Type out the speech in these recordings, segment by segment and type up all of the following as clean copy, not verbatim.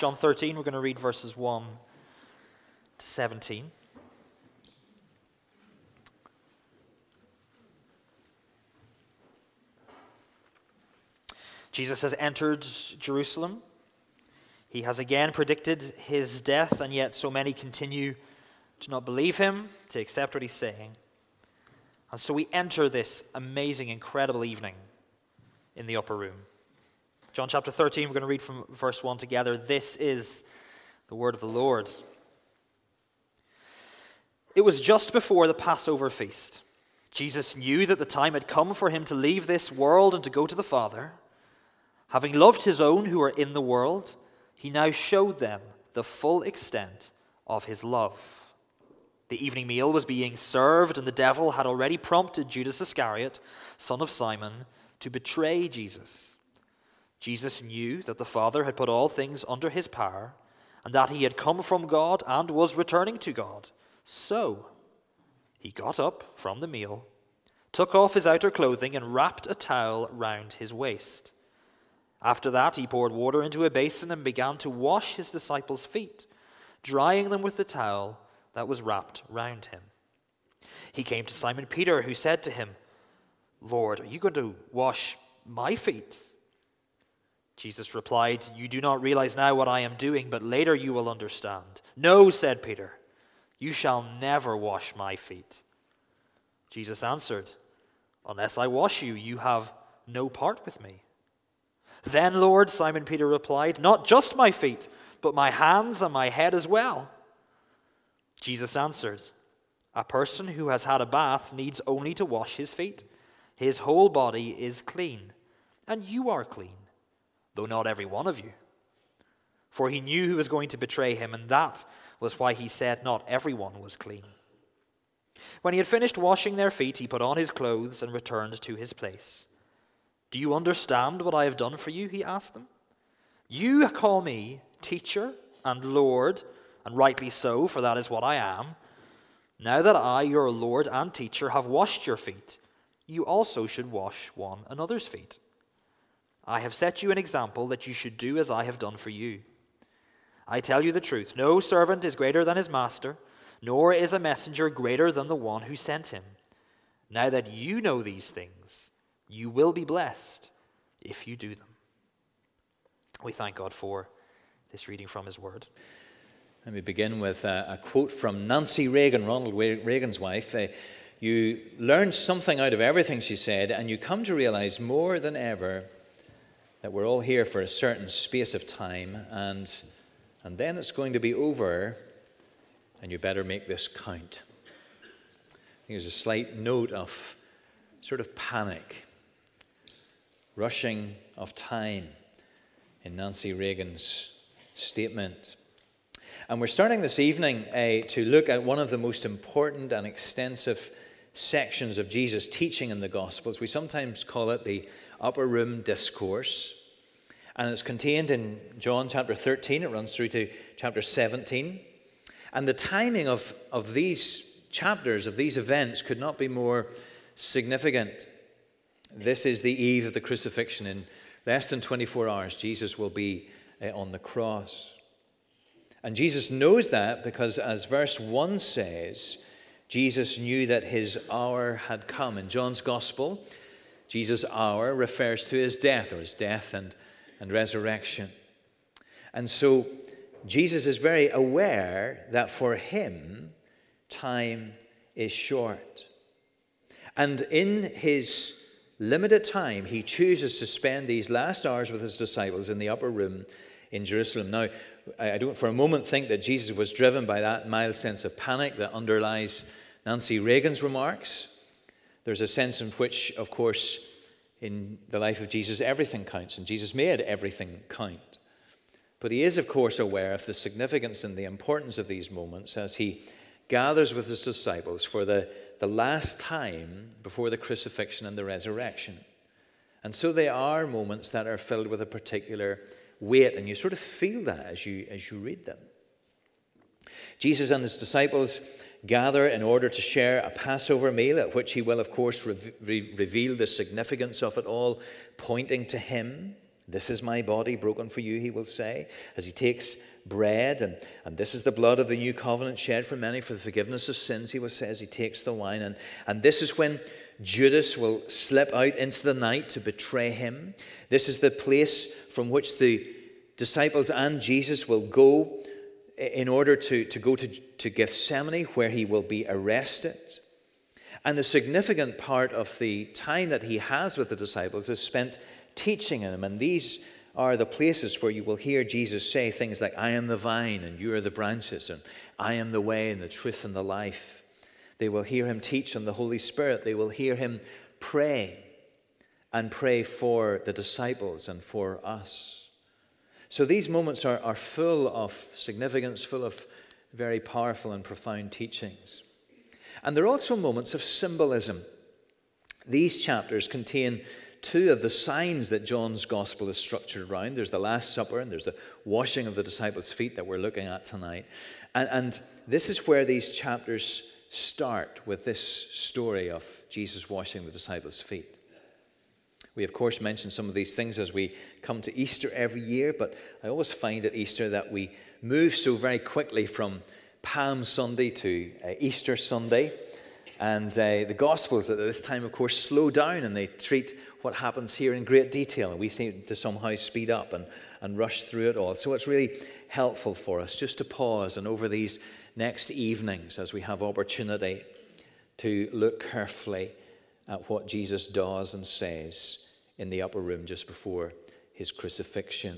John 13, we're going to read verses 1 to 17. Jesus has entered Jerusalem. He has again predicted his death, and yet so many continue to not believe him, to accept what he's saying. And so we enter this amazing, incredible evening in the upper room. John chapter 13, we're going to read from verse 1 together. This is the word of the Lord. It was just before the Passover feast. Jesus knew that the time had come for him to leave this world and to go to the Father. Having loved his own who are in the world, he now showed them the full extent of his love. The evening meal was being served, and the devil had already prompted Judas Iscariot, son of Simon, to betray Jesus. Jesus knew that the Father had put all things under his power, and that he had come from God and was returning to God. So he got up from the meal, took off his outer clothing, and wrapped a towel round his waist. After that, he poured water into a basin and began to wash his disciples' feet, drying them with the towel that was wrapped round him. He came to Simon Peter, who said to him, "Lord, are you going to wash my feet?" Jesus replied, "You do not realize now what I am doing, but later you will understand." "No," said Peter, "you shall never wash my feet." Jesus answered, "Unless I wash you, you have no part with me." "Then, Lord," Simon Peter replied, "not just my feet, but my hands and my head as well." Jesus answered, "A person who has had a bath needs only to wash his feet. His whole body is clean, and you are clean, though not every one of you." For he knew who was going to betray him, and that was why he said not everyone was clean. When he had finished washing their feet, he put on his clothes and returned to his place. "Do you understand what I have done for you?" he asked them. "You call me teacher and Lord, and rightly so, for that is what I am. Now that I, your Lord and teacher, have washed your feet, you also should wash one another's feet. I have set you an example that you should do as I have done for you. I tell you the truth, no servant is greater than his master, nor is a messenger greater than the one who sent him. Now that you know these things, you will be blessed if you do them." We thank God for this reading from his word. Let me begin with a quote from Nancy Reagan, Ronald Reagan's wife. You learn something out of everything she said, and you come to realize more than ever that we're all here for a certain space of time, and then it's going to be over, and you better make this count. I think there's a slight note of sort of panic, rushing of time in Nancy Reagan's statement. And we're starting this evening to look at one of the most important and extensive sections of Jesus' teaching in the Gospels. We sometimes call it the Upper Room Discourse. And it's contained in John chapter 13. It runs through to chapter 17. And the timing of these chapters, of these events, could not be more significant. This is the eve of the crucifixion. In less than 24 hours, Jesus will be on the cross. And Jesus knows that because, as verse 1 says, Jesus knew that his hour had come. In John's Gospel, Jesus' hour refers to his death, or his death and resurrection. And so Jesus is very aware that for him, time is short. And in his limited time, he chooses to spend these last hours with his disciples in the upper room in Jerusalem. Now, I don't for a moment think that Jesus was driven by that mild sense of panic that underlies Nancy Reagan's remarks. There's a sense in which, of course, in the life of Jesus, everything counts, and Jesus made everything count. But he is, of course, aware of the significance and the importance of these moments as he gathers with his disciples for the last time before the crucifixion and the resurrection. And so they are moments that are filled with a particular weight, and you sort of feel that as you read them. Jesus and his disciples gather in order to share a Passover meal, at which he will, of course, reveal the significance of it all, pointing to him, This is my body broken for you, he will say, as he takes bread, and this is the blood of the new covenant shed for many for the forgiveness of sins, he will say as he takes the wine. And this is when Judas will slip out into the night to betray him. This is the place from which the disciples and Jesus will go in order to go to Gethsemane, where he will be arrested. And the significant part of the time that he has with the disciples is spent teaching them. And these are the places where you will hear Jesus say things like, I am the vine and you are the branches, and I am the way and the truth and the life. They will hear him teach on the Holy Spirit. They will hear him pray, and pray for the disciples and for us. So these moments are full of significance, full of very powerful and profound teachings. And they're also moments of symbolism. These chapters contain two of the signs that John's gospel is structured around. There's the Last Supper and there's the washing of the disciples' feet that we're looking at tonight. And this is where these chapters start, with this story of Jesus washing the disciples' feet. We, of course, mention some of these things as we come to Easter every year, but I always find at Easter that we move so very quickly from Palm Sunday to Easter Sunday. And the Gospels at this time, of course, slow down and they treat what happens here in great detail. And we seem to somehow speed up and rush through it all. So it's really helpful for us just to pause, and over these next evenings, as we have opportunity, to look carefully at what Jesus does and says in the upper room just before his crucifixion.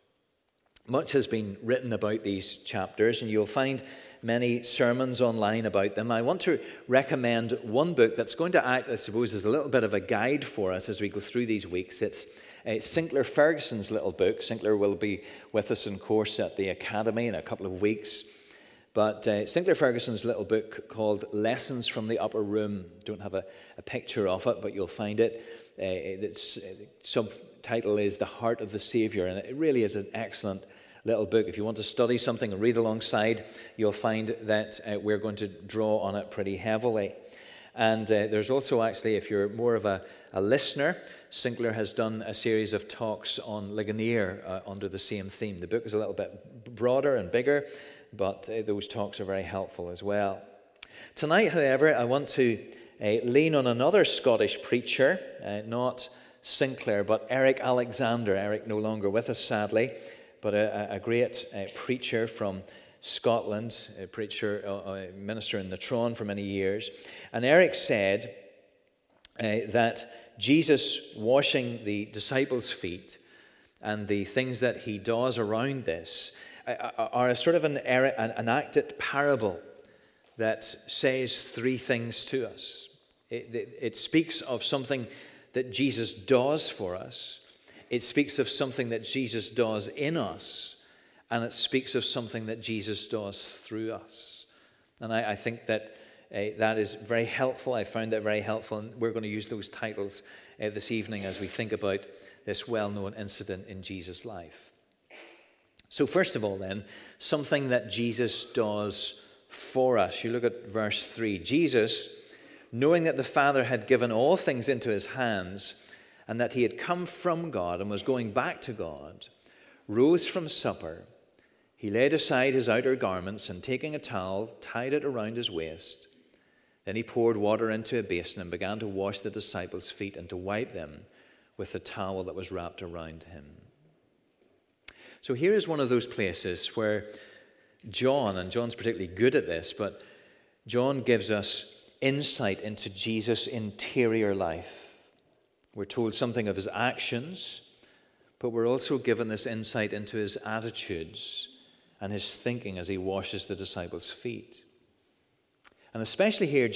Much has been written about these chapters, and you'll find many sermons online about them. I want to recommend one book that's going to act, I suppose, as a little bit of a guide for us as we go through these weeks. It's Sinclair Ferguson's little book. Sinclair will be with us in course at the Academy in a couple of weeks. But Sinclair Ferguson's little book called Lessons from the Upper Room. Don't have a picture of it, but you'll find it. Its subtitle is The Heart of the Saviour, and it really is an excellent little book. If you want to study something and read alongside, you'll find that we're going to draw on it pretty heavily. And there's also, actually, if you're more of a listener, Sinclair has done a series of talks on Ligonier under the same theme. The book is a little bit broader and bigger, but those talks are very helpful as well. Tonight, however, I want to lean on another Scottish preacher, not Sinclair, but Eric Alexander. Eric no longer with us, sadly, but a great preacher from Scotland, a preacher, a minister in the Tron for many years. And Eric said that Jesus washing the disciples' feet and the things that he does around this are a sort of an enacted parable that says three things to us. It speaks of something that Jesus does for us. It speaks of something that Jesus does in us. And it speaks of something that Jesus does through us. And I think that that is very helpful. I found that very helpful. And we're going to use those titles this evening as we think about this well-known incident in Jesus' life. So first of all then, something that Jesus does for us. You look at verse 3. Jesus, knowing that the Father had given all things into his hands, and that he had come from God and was going back to God, rose from supper. He laid aside his outer garments, and taking a towel, tied it around his waist. Then he poured water into a basin and began to wash the disciples' feet and to wipe them with the towel that was wrapped around him. So here is one of those places where John, and John's particularly good at this, but John gives us insight into Jesus' interior life. We're told something of his actions, but we're also given this insight into his attitudes and his thinking as he washes the disciples' feet. And especially here,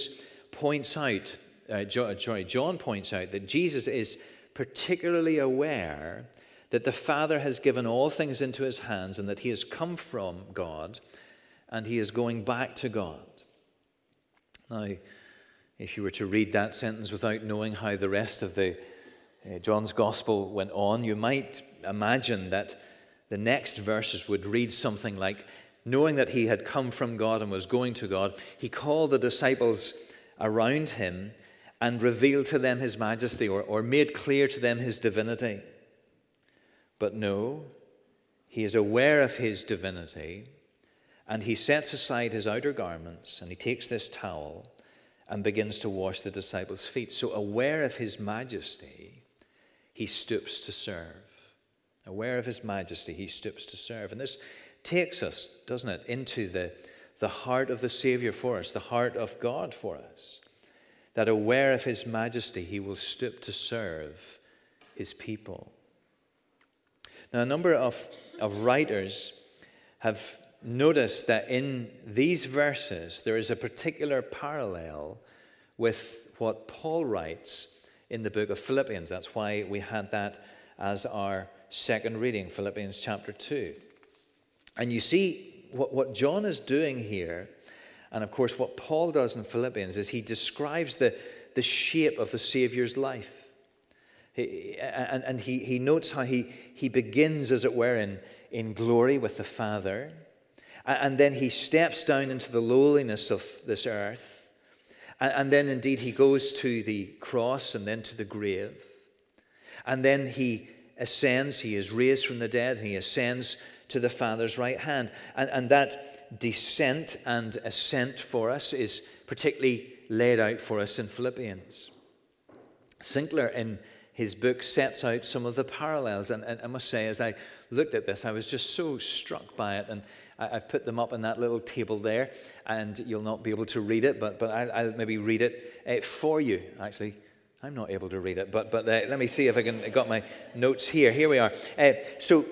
John points out that Jesus is particularly aware that the Father has given all things into his hands and that he has come from God and he is going back to God. Now, if you were to read that sentence without knowing how the rest of John's Gospel went on, you might imagine that the next verses would read something like, knowing that he had come from God and was going to God, he called the disciples around him and revealed to them his majesty, or made clear to them his divinity. But no, he is aware of his divinity, and he sets aside his outer garments, and he takes this towel and begins to wash the disciples' feet. So aware of his majesty, he stoops to serve. Aware of his majesty, he stoops to serve. And this takes us, doesn't it, into the heart of the Savior for us, the heart of God for us. That aware of his majesty, he will stoop to serve his people. Now, a number of writers have noticed that in these verses there is a particular parallel with what Paul writes in the book of Philippians. That's why we had that as our second reading, Philippians chapter 2. And you see what John is doing here, and of course what Paul does in Philippians, is he describes the shape of the Savior's life. He notes how he begins, as it were, in glory with the Father. And then he steps down into the lowliness of this earth. And then indeed he goes to the cross and then to the grave. And then he ascends, he is raised from the dead, and he ascends to the Father's right hand. And that descent and ascent for us is particularly laid out for us in Philippians. Sinclair in his book sets out some of the parallels. And I must say, as I looked at this, I was just so struck by it. And I've put them up on that little table there, and you'll not be able to read it, but I'll maybe read it for you. Actually, I'm not able to read it, but let me see if I got my notes here. Here we are. So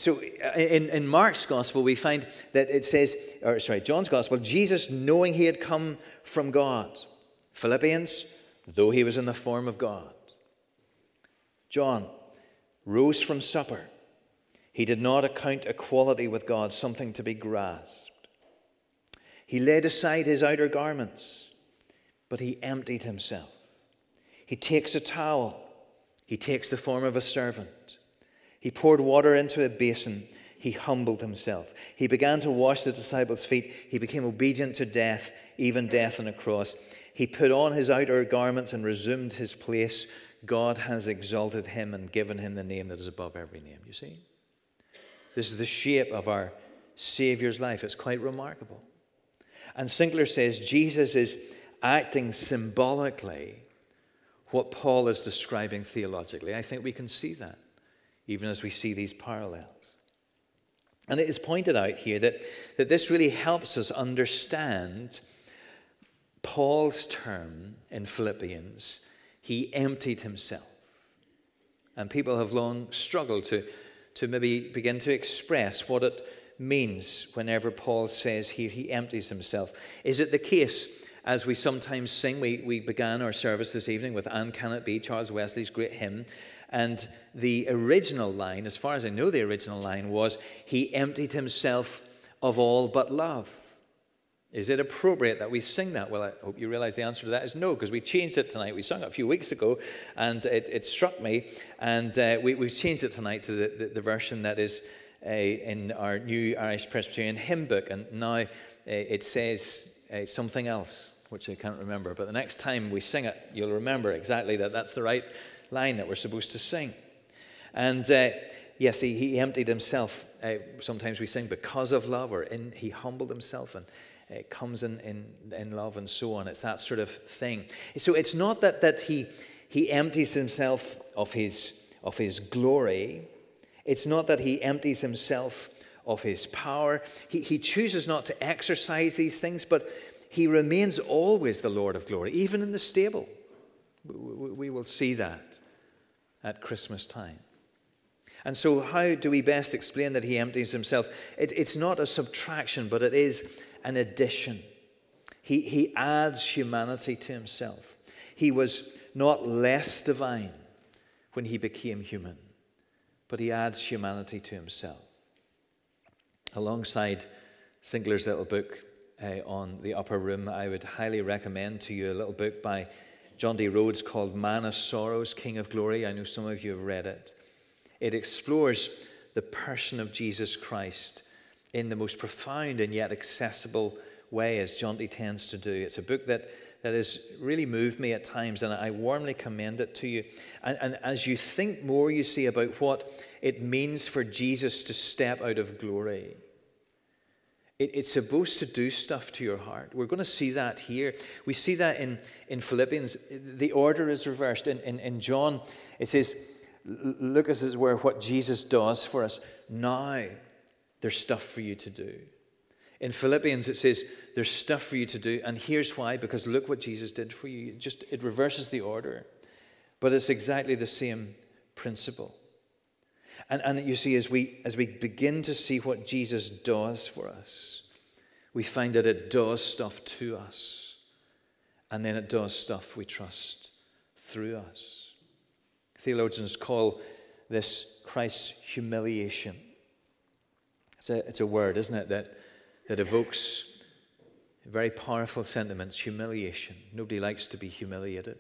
in Mark's Gospel, we find that it says, John's Gospel, Jesus, knowing he had come from God. Philippians, though he was in the form of God. John rose from supper. He did not account equality with God something to be grasped. He laid aside his outer garments, but he emptied himself. He takes a towel. He takes the form of a servant. He poured water into a basin. He humbled himself. He began to wash the disciples' feet. He became obedient to death, even death on a cross. He put on his outer garments and resumed his place. God has exalted him and given him the name that is above every name. You see? This is the shape of our Savior's life. It's quite remarkable. And Sinclair says Jesus is acting symbolically what Paul is describing theologically. I think we can see that, even as we see these parallels. And it is pointed out here that this really helps us understand Paul's term in Philippians. He emptied himself. And people have long struggled to maybe begin to express what it means whenever Paul says here he empties himself. Is it the case, as we sometimes sing, we began our service this evening with "And Can It Be," Charles Wesley's great hymn, and the original line, as far as I know, the original line was, he emptied himself of all but love. Is it appropriate that we sing that? Well, I hope you realize the answer to that is no, because we changed it tonight. We sung it a few weeks ago, and it struck me, and we've changed it tonight to the version that is in our new Irish Presbyterian hymn book, and now it says something else, which I can't remember. But the next time we sing it, you'll remember exactly that's the right line that we're supposed to sing. And yes, he emptied himself. Sometimes we sing because of love, or he humbled himself, and it comes in love, and so on. It's that sort of thing. So it's not that he empties himself of his glory. It's not that he empties himself of his power. He chooses not to exercise these things, but he remains always the Lord of glory, even in the stable. We will see that at Christmas time. And so how do we best explain that he empties himself? It's not a subtraction, but it is an addition. He adds humanity to himself. He was not less divine when he became human, but he adds humanity to himself. Alongside Sinclair's little book on the upper room, I would highly recommend to you a little book by John D. Rhodes called Man of Sorrows, King of Glory. I know some of you have read it. It explores the person of Jesus Christ in the most profound and yet accessible way, as John D. tends to do. It's a book that that has really moved me at times, and I warmly commend it to you. And as you think more, you see, about what it means for Jesus to step out of glory, it's supposed to do stuff to your heart. We're going to see that here. We see that in Philippians. The order is reversed. In John, it says, look as it were what Jesus does for us. Now there's stuff for you to do. In Philippians, it says there's stuff for you to do. And here's why, because look what Jesus did for you. It reverses the order. But it's exactly the same principle. And you see, as we begin to see what Jesus does for us, we find that it does stuff to us. And then it does stuff, we trust, through us. Theologians call this Christ's humiliation. It's a word, isn't it, that evokes very powerful sentiments, humiliation. Nobody likes to be humiliated.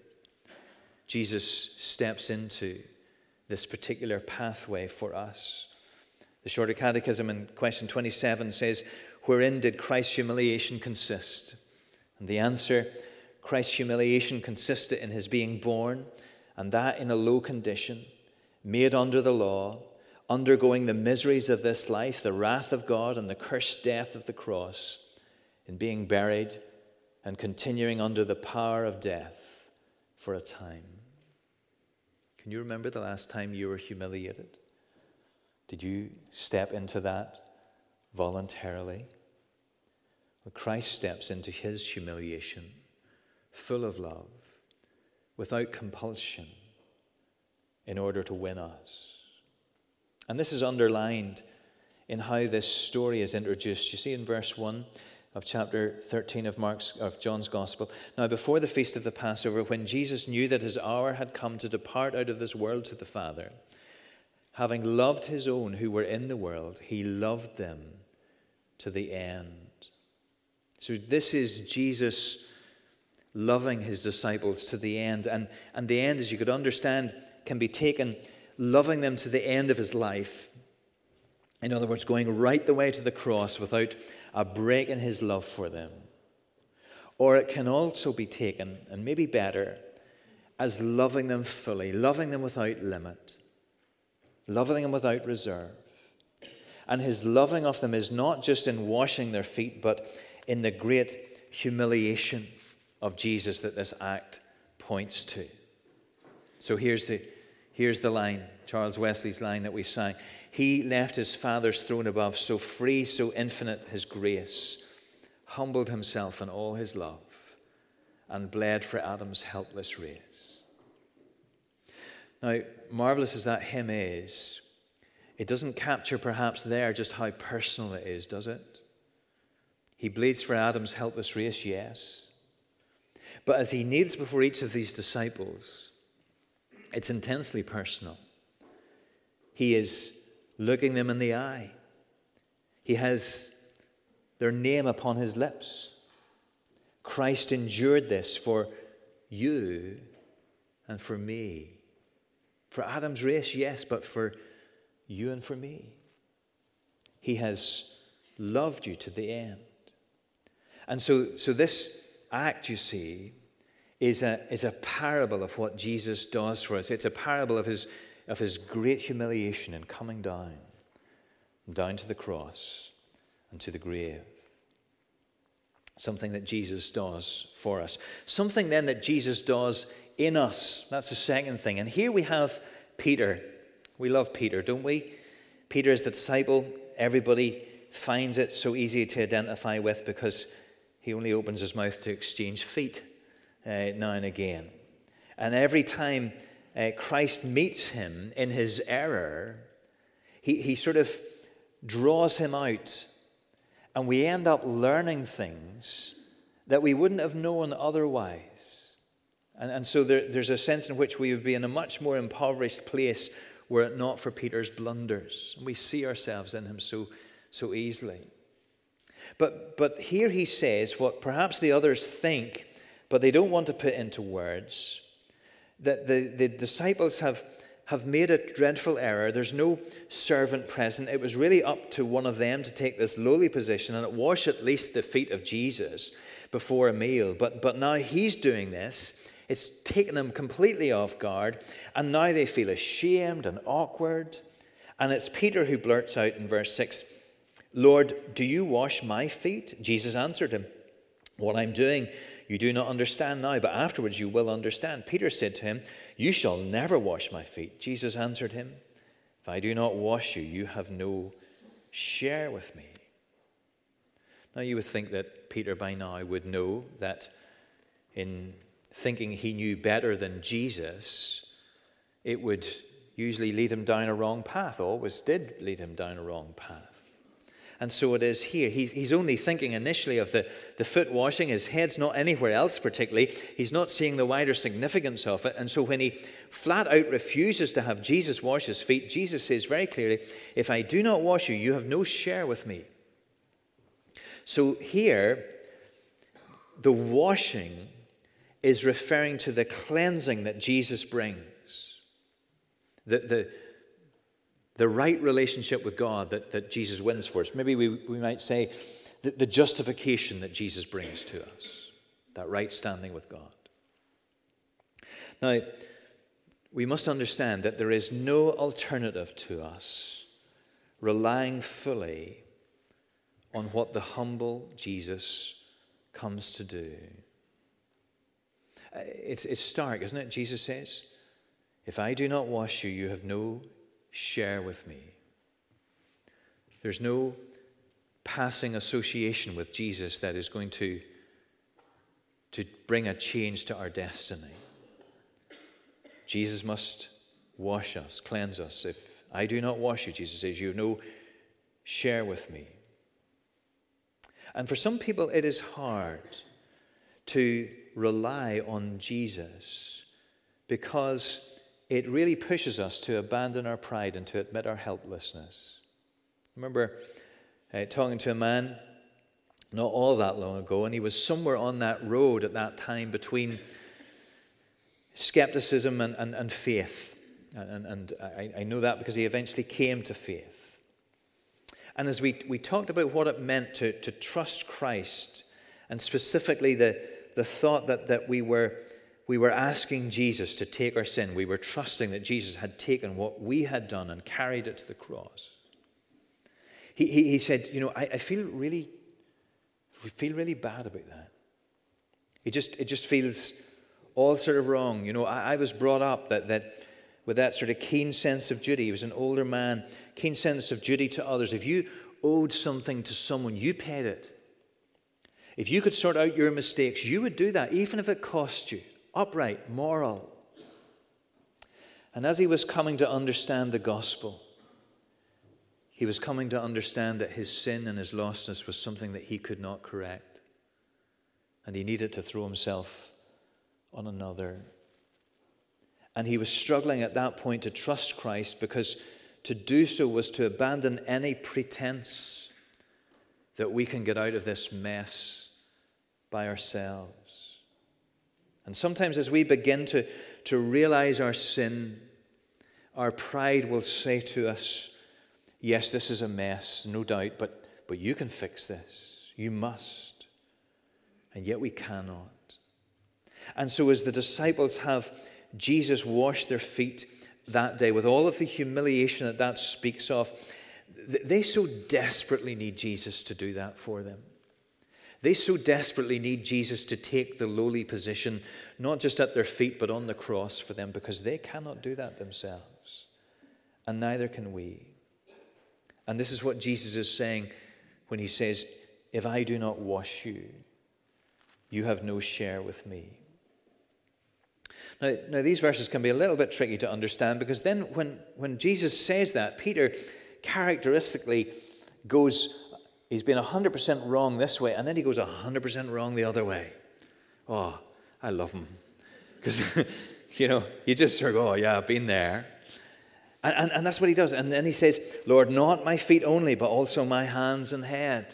Jesus steps into this particular pathway for us. The Shorter Catechism in question 27 says, wherein did Christ's humiliation consist? And the answer, Christ's humiliation consisted in his being born, and that in a low condition, made under the law, undergoing the miseries of this life, the wrath of God, and the cursed death of the cross, in being buried and continuing under the power of death for a time. Can you remember the last time you were humiliated? Did you step into that voluntarily? Well, Christ steps into his humiliation, full of love, without compulsion, in order to win us. And this is underlined in how this story is introduced. You see in verse 1 of chapter 13 of John's Gospel. Now, before the feast of the Passover, when Jesus knew that his hour had come to depart out of this world to the Father, having loved his own who were in the world, he loved them to the end. So this is Jesus loving his disciples to the end. And the end, as you could understand, can be taken loving them to the end of his life. In other words, going right the way to the cross without a break in his love for them. Or it can also be taken, and maybe better, as loving them fully, loving them without limit, loving them without reserve. And his loving of them is not just in washing their feet, but in the great humiliation of Jesus that this act points to. So here's the line, Charles Wesley's line that we sang. He left his Father's throne above, so free, so infinite his grace, humbled himself in all his love, and bled for Adam's helpless race. Now, marvelous as that hymn is, it doesn't capture perhaps there just how personal it is, does it? He bleeds for Adam's helpless race, yes. But as he kneels before each of these disciples, it's intensely personal. He is looking them in the eye. He has their name upon his lips. Christ endured this for you and for me. For Adam's race, yes, but for you and for me. He has loved you to the end. And so this act, you see, is a parable of what Jesus does for us. It's a parable of his great humiliation in coming down to the cross and to the grave. Something that Jesus does for us. Something then that Jesus does in us. That's the second thing. And here we have Peter. We love Peter, don't we? Peter is the disciple everybody finds it so easy to identify with because he only opens his mouth to exchange feet now and again. And every time Christ meets him in his error, he sort of draws him out, and we end up learning things that we wouldn't have known otherwise. And so there's a sense in which we would be in a much more impoverished place were it not for Peter's blunders. We see ourselves in him so easily. But here he says what perhaps the others think, but they don't want to put into words, that the disciples have have made a dreadful error. There's no servant present. It was really up to one of them to take this lowly position and wash at least the feet of Jesus before a meal. But now he's doing this. It's taken them completely off guard. And now they feel ashamed and awkward. And it's Peter who blurts out in verse 6, "Lord, do you wash my feet?" Jesus answered him, "What I'm doing you do not understand now, but afterwards you will understand." Peter said to him, "You shall never wash my feet." Jesus answered him, "If I do not wash you, you have no share with me." Now you would think that Peter by now would know that in thinking he knew better than Jesus, it would usually lead him down a wrong path, always did lead him down a wrong path. And so it is here. He's only thinking initially of the foot washing. His head's not anywhere else particularly. He's not seeing the wider significance of it. And so when he flat out refuses to have Jesus wash his feet, Jesus says very clearly, "If I do not wash you, you have no share with me." So here, the washing is referring to the cleansing that Jesus brings. The right relationship with God that Jesus wins for us. Maybe we might say the justification that Jesus brings to us. That right standing with God. Now, we must understand that there is no alternative to us relying fully on what the humble Jesus comes to do. It's stark, isn't it? Jesus says, "If I do not wash you, you have no share with me." There's no passing association with Jesus that is going to bring a change to our destiny. Jesus must wash us, cleanse us. "If I do not wash you," Jesus says, "you have no share with me." And for some people, it is hard to rely on Jesus because it really pushes us to abandon our pride and to admit our helplessness. I remember talking to a man not all that long ago, and he was somewhere on that road at that time between skepticism and faith. And I know that because he eventually came to faith. And as we talked about what it meant to trust Christ, and specifically the thought that we were asking Jesus to take our sin. We were trusting that Jesus had taken what we had done and carried it to the cross. He said, I feel really bad about that. It just feels all sort of wrong. I was brought up that with that sort of keen sense of duty. He was an older man, keen sense of duty to others. If you owed something to someone, you paid it. If you could sort out your mistakes, you would do that, even if it cost you. Upright, moral. And as he was coming to understand the gospel, he was coming to understand that his sin and his lostness was something that he could not correct. And he needed to throw himself on another. And he was struggling at that point to trust Christ, because to do so was to abandon any pretense that we can get out of this mess by ourselves. And sometimes as we begin to realize our sin, our pride will say to us, yes, this is a mess, no doubt, but you can fix this. You must. And yet we cannot. And so as the disciples have Jesus wash their feet that day, with all of the humiliation that speaks of, they so desperately need Jesus to do that for them. They so desperately need Jesus to take the lowly position, not just at their feet, but on the cross for them, because they cannot do that themselves. And neither can we. And this is what Jesus is saying when he says, if I do not wash you, you have no share with me. Now these verses can be a little bit tricky to understand, because then when Jesus says that, Peter characteristically goes, he's been 100% wrong this way, and then he goes 100% wrong the other way. Oh, I love him. Because, you just sort of go, oh yeah, I've been there. And that's what he does. And then he says, Lord, not my feet only, but also my hands and head.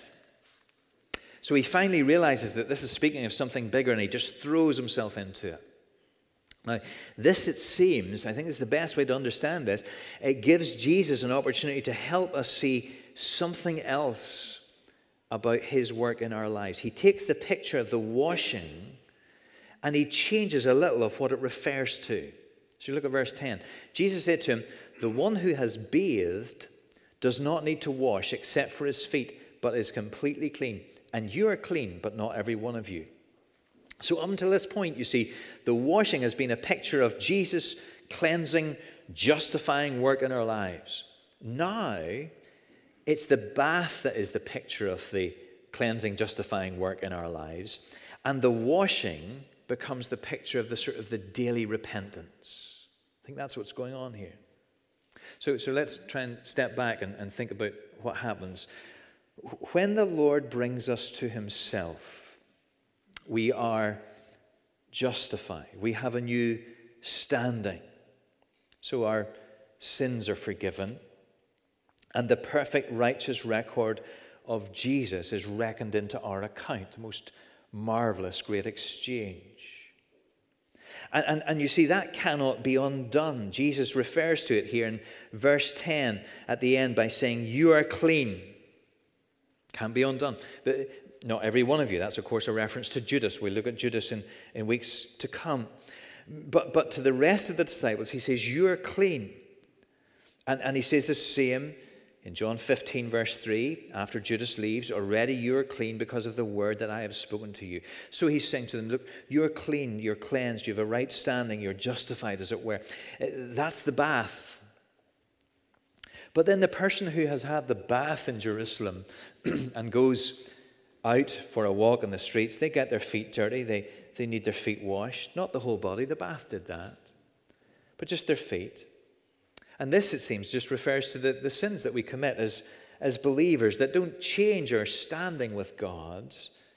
So he finally realizes that this is speaking of something bigger, and he just throws himself into it. Now, this, it seems, I think this is the best way to understand this, it gives Jesus an opportunity to help us see something else about his work in our lives. He takes the picture of the washing and he changes a little of what it refers to. So look at verse 10. Jesus said to him, "The one who has bathed does not need to wash except for his feet, but is completely clean. And you are clean, but not every one of you." So up until this point, you see, the washing has been a picture of Jesus' cleansing, justifying work in our lives. Now, it's the bath that is the picture of the cleansing, justifying work in our lives. And the washing becomes the picture of the sort of the daily repentance. I think that's what's going on here. So let's try and step back and think about what happens. When the Lord brings us to himself, we are justified. We have a new standing. So our sins are forgiven. And the perfect righteous record of Jesus is reckoned into our account. The most marvelous, great exchange. And you see, that cannot be undone. Jesus refers to it here in verse 10 at the end by saying, "You are clean." Can't be undone. But not every one of you. That's, of course, a reference to Judas. We'll look at Judas in weeks to come. But to the rest of the disciples, he says, "You are clean." And he says the same in John 15, verse 3, after Judas leaves, "Already you are clean because of the word that I have spoken to you." So he's saying to them, look, you're clean, you're cleansed, you have a right standing, you're justified, as it were. That's the bath. But then the person who has had the bath in Jerusalem and goes out for a walk in the streets, they get their feet dirty, they need their feet washed. Not the whole body, the bath did that, but just their feet. And this, it seems, just refers to the sins that we commit as believers that don't change our standing with God.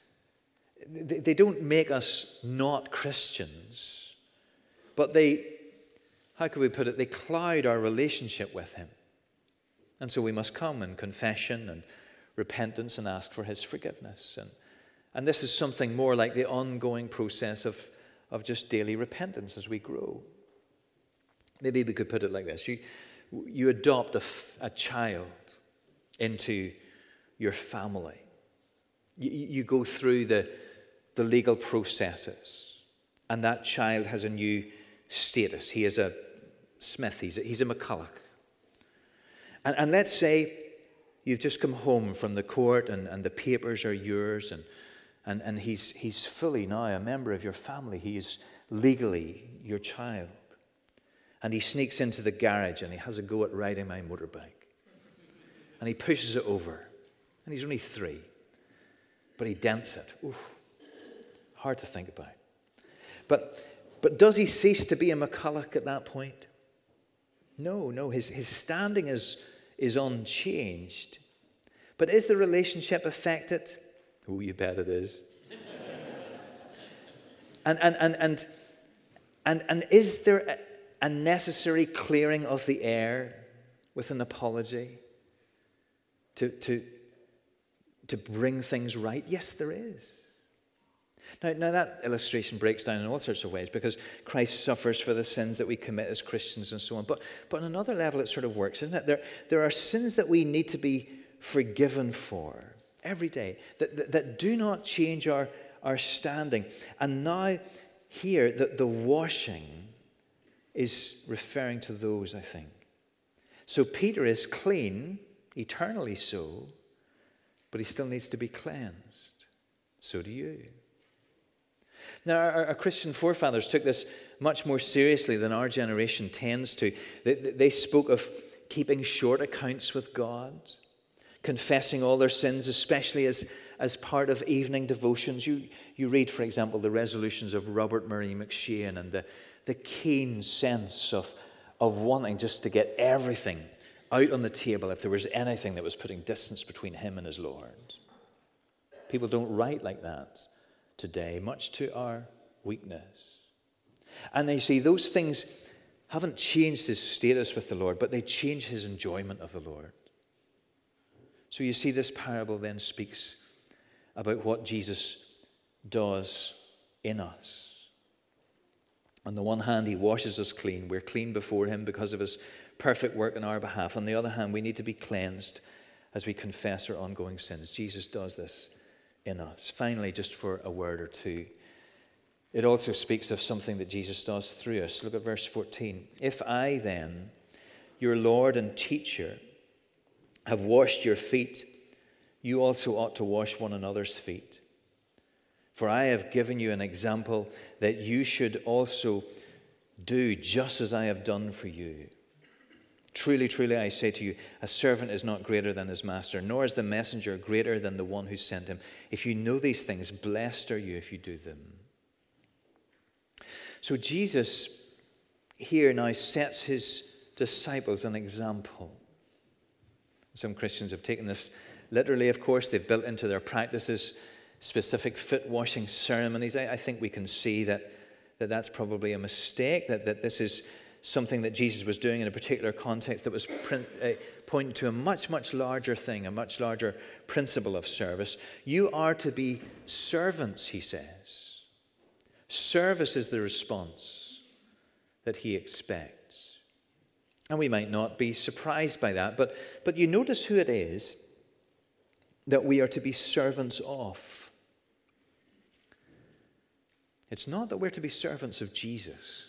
They don't make us not Christians, but they, how could we put it, they cloud our relationship with him. And so we must come in confession and repentance and ask for his forgiveness. And this is something more like the ongoing process of just daily repentance as we grow. Maybe we could put it like this. You adopt a child into your family. You go through the legal processes, and that child has a new status. He is a Smith. He's a McCulloch. And let's say you've just come home from the court, and the papers are yours, and he's fully now a member of your family. He is legally your child. And he sneaks into the garage and he has a go at riding my motorbike. And he pushes it over. And he's only 3. But he dents it. Ooh, hard to think about. But does he cease to be a McCulloch at that point? No. His standing is unchanged. But is the relationship affected? Oh, you bet it is. And is there a necessary clearing of the air with an apology to bring things right? Yes, there is. Now that illustration breaks down in all sorts of ways because Christ suffers for the sins that we commit as Christians and so on. But on another level, it sort of works, isn't it? There are sins that we need to be forgiven for every day that do not change our standing. And now here, the washing is referring to those, I think. So Peter is clean, eternally so, but he still needs to be cleansed. So do you. Now, our Christian forefathers took this much more seriously than our generation tends to. They spoke of keeping short accounts with God, confessing all their sins, especially as part of evening devotions. You read, for example, the resolutions of Robert Murray McCheyne and the keen sense of wanting just to get everything out on the table if there was anything that was putting distance between him and his Lord. People don't write like that today, much to our weakness. And you see, those things haven't changed his status with the Lord, but they change his enjoyment of the Lord. So you see, this parable then speaks about what Jesus does in us. On the one hand, he washes us clean. We're clean before him because of his perfect work on our behalf. On the other hand, we need to be cleansed as we confess our ongoing sins. Jesus does this in us. Finally, just for a word or two, it also speaks of something that Jesus does through us. Look at verse 14. If I then, your Lord and teacher, have washed your feet, you also ought to wash one another's feet. For I have given you an example that you should also do just as I have done for you. Truly, truly, I say to you, a servant is not greater than his master, nor is the messenger greater than the one who sent him. If you know these things, blessed are you if you do them. So Jesus here now sets his disciples an example. Some Christians have taken this literally, of course. They've built into their practices specific foot-washing ceremonies. I think we can see that that's probably a mistake, that this is something that Jesus was doing in a particular context that was pointing to a much, much larger thing, a much larger principle of service. You are to be servants, he says. Service is the response that he expects. And we might not be surprised by that, but you notice who it is that we are to be servants of. It's not that we're to be servants of Jesus.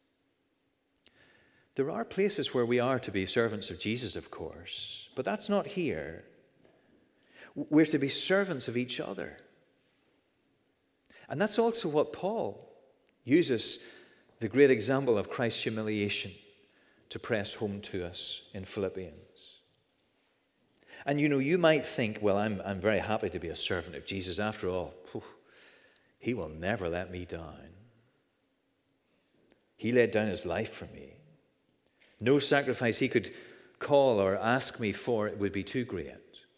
There are places where we are to be servants of Jesus, of course, but that's not here. We're to be servants of each other. And that's also what Paul uses the great example of Christ's humiliation to press home to us in Philippians. And you might think, well, I'm very happy to be a servant of Jesus. After all, he will never let me down. He laid down his life for me. No sacrifice he could call or ask me for it would be too great.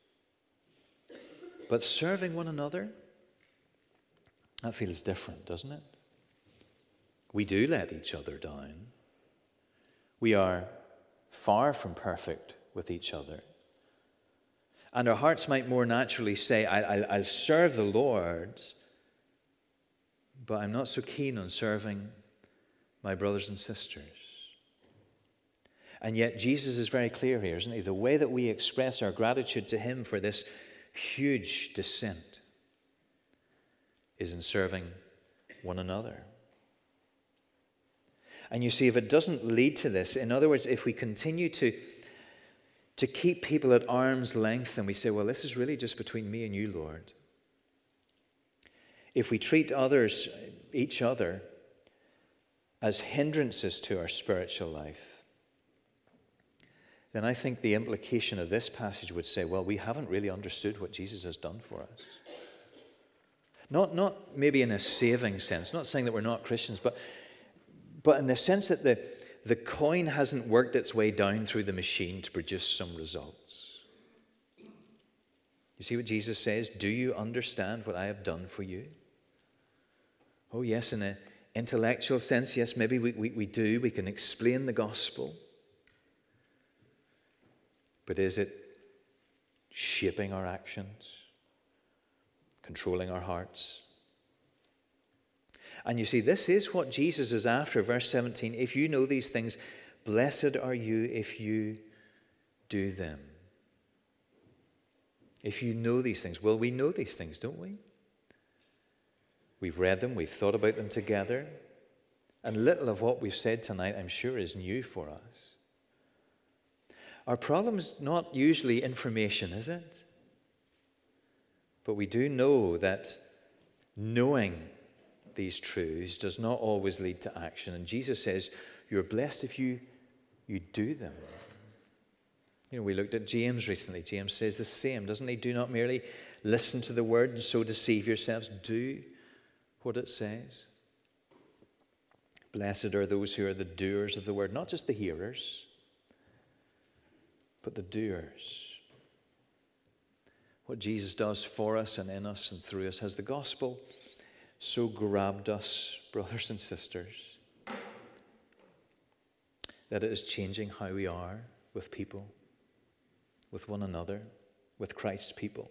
But serving one another, that feels different, doesn't it? We do let each other down. We are far from perfect with each other. And our hearts might more naturally say, I'll serve the Lord, but I'm not so keen on serving my brothers and sisters. And yet Jesus is very clear here, isn't he? The way that we express our gratitude to him for this huge descent is in serving one another. And you see, if it doesn't lead to this, in other words, if we continue to keep people at arm's length and we say, well, this is really just between me and you, Lord. If we treat others, each other, as hindrances to our spiritual life, then I think the implication of this passage would say, well, we haven't really understood what Jesus has done for us. Not maybe in a saving sense, not saying that we're not Christians, but in the sense that the coin hasn't worked its way down through the machine to produce some results. You see what Jesus says? Do you understand what I have done for you? Oh, yes, in an intellectual sense, yes, maybe we do. We can explain the gospel. But is it shaping our actions? Controlling our hearts? And you see, this is what Jesus is after. Verse 17, if you know these things, blessed are you if you do them. If you know these things. Well, we know these things, don't we? We've read them, we've thought about them together. And little of what we've said tonight, I'm sure, is new for us. Our problem is not usually information, is it? But we do know that knowing these truths does not always lead to action. And Jesus says, you're blessed if you do them. We looked at James recently. James says the same, doesn't he? Do not merely listen to the word and so deceive yourselves. Do what it says. Blessed are those who are the doers of the word, not just the hearers, but the doers. What Jesus does for us and in us and through us. Has the gospel so grabbed us, brothers and sisters, that it is changing how we are with people, with one another, with Christ's people?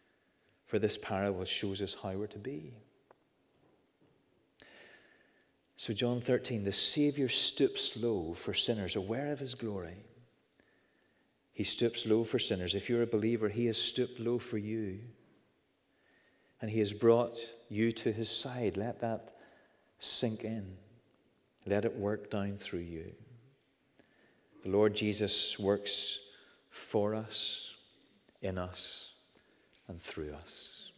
For this parable shows us how we're to be. So John 13, the Savior stoops low for sinners, aware of his glory. He stoops low for sinners. If you're a believer, he has stooped low for you. And he has brought you to his side. Let that sink in. Let it work down through you. The Lord Jesus works for us, in us, and through us.